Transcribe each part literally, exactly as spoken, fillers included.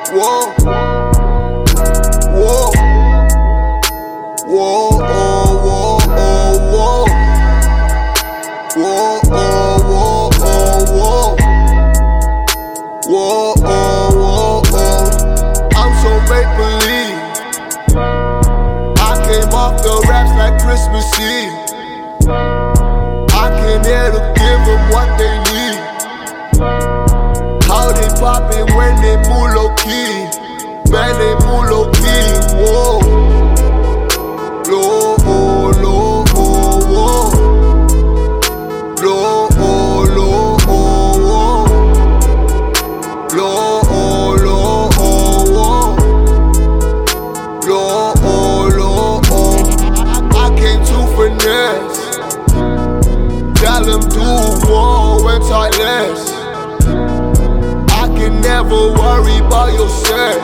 Whoa, whoa, whoa, oh, whoa, oh, whoa, whoa, oh, whoa, oh, whoa, whoa, oh, whoa, oh. I'm so make believe. I came off the raps like Christmas Eve. I came here to give them what they need. How they poppin' when they move low key. Man, they move low key. Whoa. Low, oh, low, oh, whoa. Low, oh, low, oh, whoa. Low, oh, low, oh, whoa. Low, oh, low, oh. I came to finesse. Tell them do more and talk less. I can never worry about your set.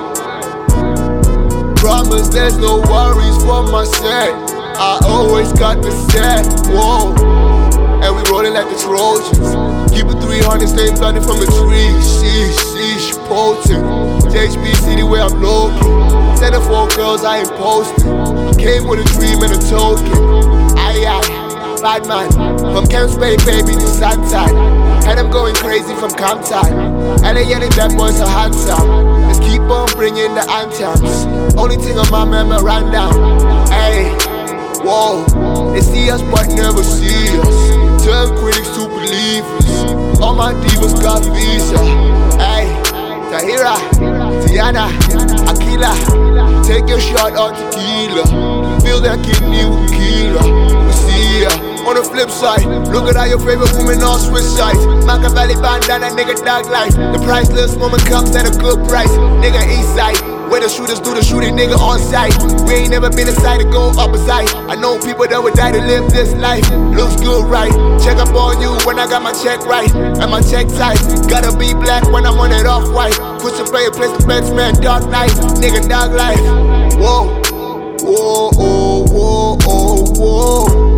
Promise there's no worries for my set. I always got the set. Whoa. And we rollin' like the Trojans. Keep it three hundred, stay blinded from a tree. Sheesh, sheesh, potent. J H B City where I'm located. Said the four girls I ain't posting. Came with a dream and a token. Aye, aye. Bad man, from Camps Bay, baby, to Suntide. Had them going crazy from Camptime. And they yelling that boys are handsome. Let's keep on bringing the anthems. Only thing on my memorandum. Hey, whoa. They see us but never see us. Turn critics to believers. All my divas got visa. Hey, Tahira, Tiana, Akila. Take your shot on tequila. Feel that kidney with killer. We see ya. On the flip side, look at how your favorite woman on switch sides. Machiavelli bandana, nigga dog life. The priceless woman comes at a good price. Nigga east side, where the shooters do the shooting, nigga on site. We ain't never been inside to go opposite. I know people that would die to live this life. Looks good, right? Check up on you when I got my check right. And my check tight. Gotta be black when I'm on it off white. Push and play, place the bets, man, dark night. Nigga dog life. Whoa, whoa, oh, whoa, oh, whoa.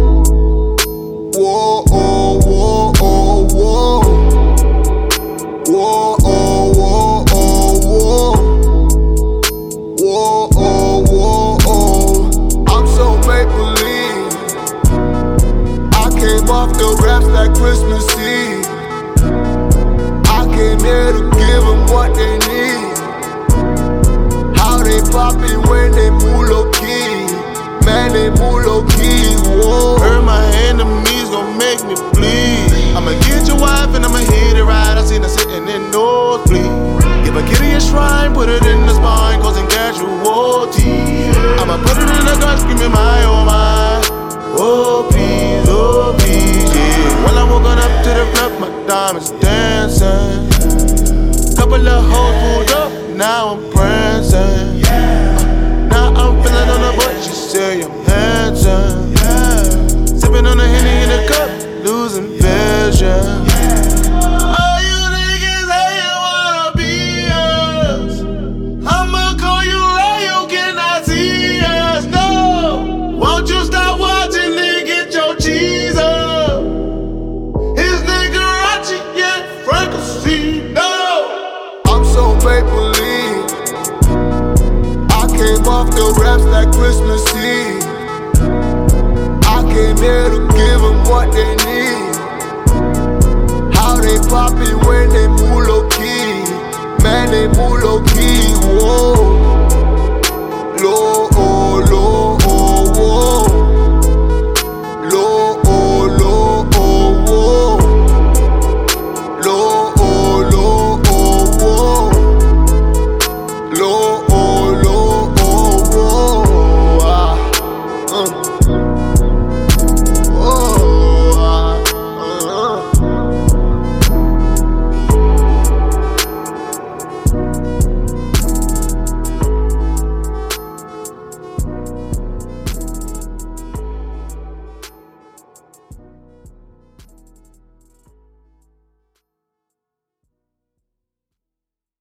Whoa, oh, whoa, oh, whoa. Whoa, oh, whoa, oh, whoa. Whoa, oh, whoa, oh. I'm so make believe. I came off the raps like Christmas Eve. I came here to give them what they need. How they poppin' when they move low key. Man, they move low key. Whoa. Hurt my enemies gon' make me bleed. I'ma get your wife and I'ma hit it right. I seen her sitting in nosebleed. Give a kitty a shrine, put it in the spine, causing casualty. I'ma put it in the gun, screaming my oh my. Oh please, oh please, yeah. While I'm walking up to the club, my diamonds dancing. Couple of hoes pulled up, now I'm prancing. Now I'm feeling on the butt, she say I'm handsome. Sipping on the Henny in the cup, losing vision. All you niggas say you wanna be us. I'ma call you right, you cannot see us. No, won't you stop watching, nigga, get your cheese up. His nigga Rachi, yeah, Franco C, no. I'm so make believe. I came off the raps like Christmas Eve. I came here to give them what they need. How they poppin' when they move